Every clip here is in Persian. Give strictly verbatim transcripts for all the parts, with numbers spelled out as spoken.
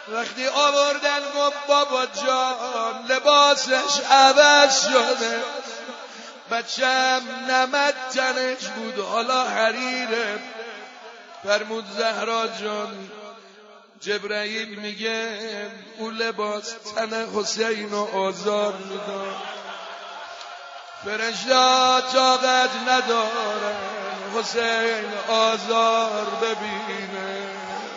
وقتی آوردن گفت بابا جان لباسش عوض شده، بچم نمد تنش بود حالا حریره. فرمود زهرا جان جبرائیل میگه اون لباس تن حسین رو آزار میداد، فرشته طاقت ندارن حسین آزار ببینه.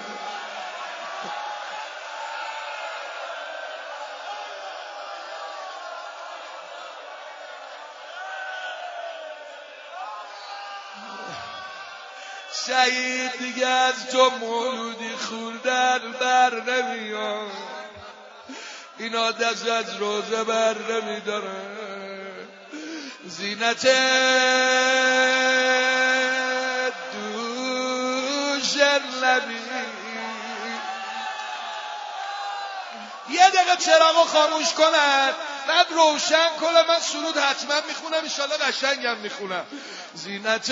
سعید دیگه از تو مولودی خوردن بر نمیاد، اینا دست از روزه بر نمیدارن. زینت دوش لبی یه دقیقه چراغو خاموش کنن بعد روشن کنه، من سرود حتما میخونم انشالله قشنگم میخونم. زینت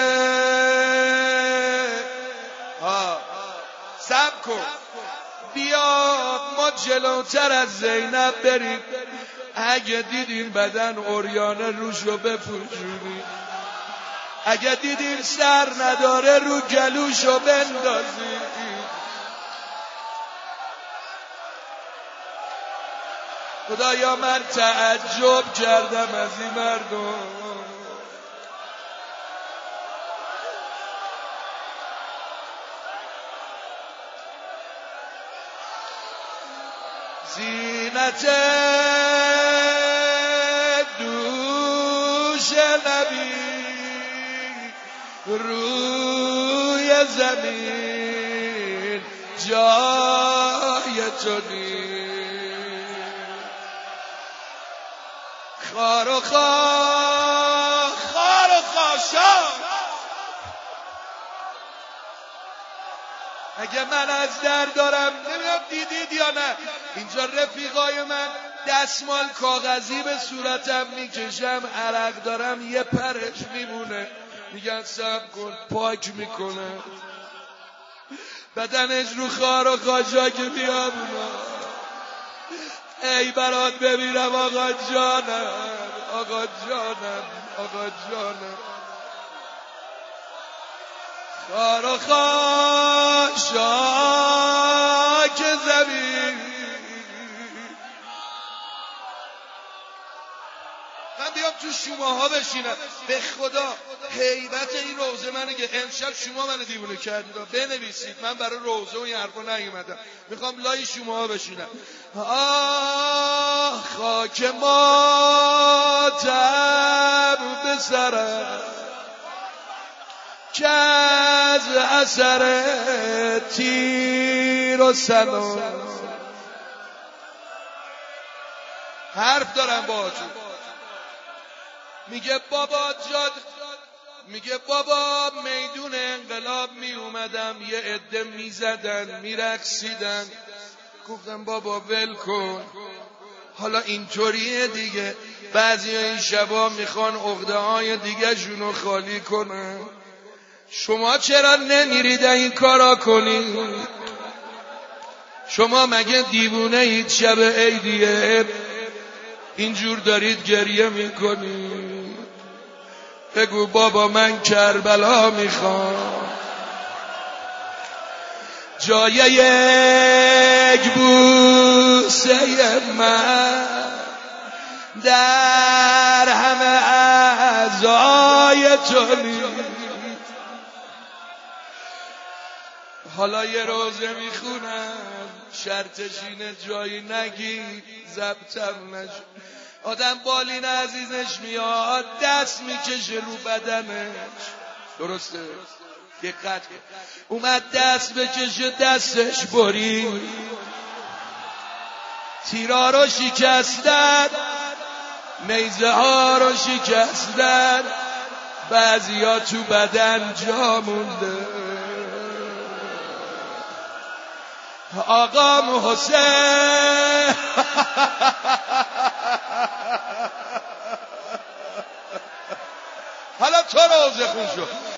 ها سب کن بیا ما جلوتر از زینب بریم، اگه دیدین بدن عریانه روشو بپوشونی، اگه دیدین سر نداره رو گلوشو بندازی. خدایا من تعجب کردم از این مردم. زینت دوش نبی روی زمین جای تو نیست، خار و خار خار و خاشاک. اگه من از در دارم نمیدونم دیدید یا نه، اینجا رفیقای من دستمال کاغذی به صورتم میکشم عرق دارم یه پرش میمونه، میگن صبر کن پاک میکنه بدنش رو خار و خاشاک بیابونا. ای برات ببینم آقا جانم آقا جانم آقا جانم، خار و خاشاک زمین. من بیام تو شماها بشینم به خدا هیبت این روزه منه که امشب شما منو دیوونه کردید. بنویسید من برای روزه و این حرفا نیومدم، میخوام لای شماها بشینم. آه خاک ماتم به سرم که از اثر تیر و سنم. حرف دارم باهاتون. میگه بابا جاد میگه بابا میدون انقلاب می اومدم یه عده میزدن میرقصیدن، گفتم بابا ول کن حالا اینطوریه دیگه، بعضی این شبا میخوان عقده های دیگه جونو خالی کنن. شما چرا نمیرید این کارا کنید؟ شما مگه دیوونه اید؟ شب عیدیه اینجور دارید گریه میکنید؟ بگو بابا من کربلا میخوام، جای یک بوسه من در همه اعضای تو نیست. حالا یه روزه میخونم شرطش اینه جایی نگی ضبطم نشد. آدم بالین عزیزش میاد دست میکشه رو بدنش، درسته؟ دقت اومد دست بکشه دستش برید، تیرا رو شکستن نیزه ها رو شکستن، بعضی ها تو بدن جا مونده. آقا حسین حالا تو روزه خون شو.